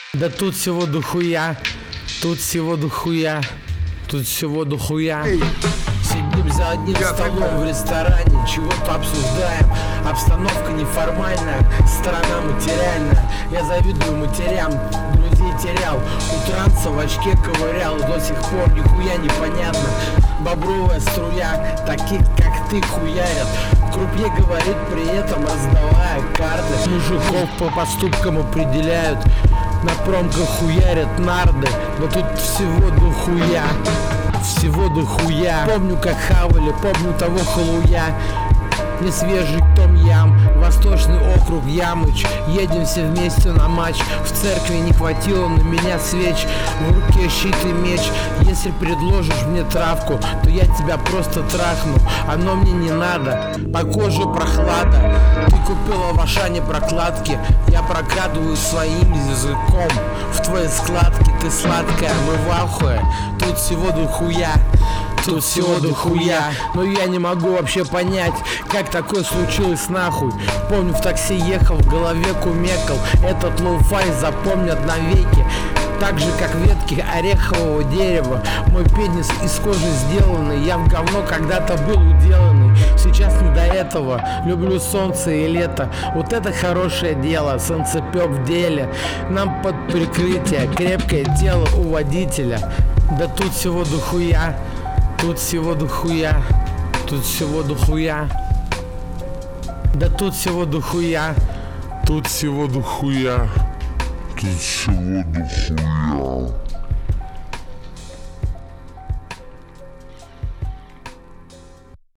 Да тут всего дохуя, тут всего дохуя, тут всего дохуя. Сидим за одним столом в ресторане, чего-то обсуждаем. Обстановка неформальная, страна материальная. Я завидую матерям, друзей терял. У транса в очке ковырял, до сих пор нихуя непонятно. Бобровая струя, таких как ты хуярят. Крупье говорит при этом, раздавая карты. Мужиков по поступкам определяют, на промках хуярят нарды. Но тут всего дохуя, всего дохуя. Помню, как хавали, помню того халуя. Несвежий том-ям, Восточный округ Ямыч. Едем все вместе на матч. В церкви не хватило на меня свеч. В руке щит и меч. Если предложишь мне травку, то я тебя просто трахну. Оно мне не надо, по коже прохлада. Ты купила в Ашане прокладки, я прокрадываю своим языком в твои складки. Ты сладкая, мы в ахуе. Тут всего дохуя, тут всего дохуя. Но я не могу вообще понять, как такое случилось нахуй. Помню, в такси ехал, в голове кумекал. Этот лоу-фай запомнят навеки. Так же, как ветки орехового дерева. Мой пенис из кожи сделанный. Я в говно когда-то был уделанный. Сейчас не до этого. Люблю солнце и лето. Вот это хорошее дело. Солнцепек в деле. Нам под прикрытие. Крепкое тело у водителя. Да тут всего дохуя, тут всего дохуя, тут всего дохуя. Да тут всего дохуя, тут всего дохуя, тут всего дохуя.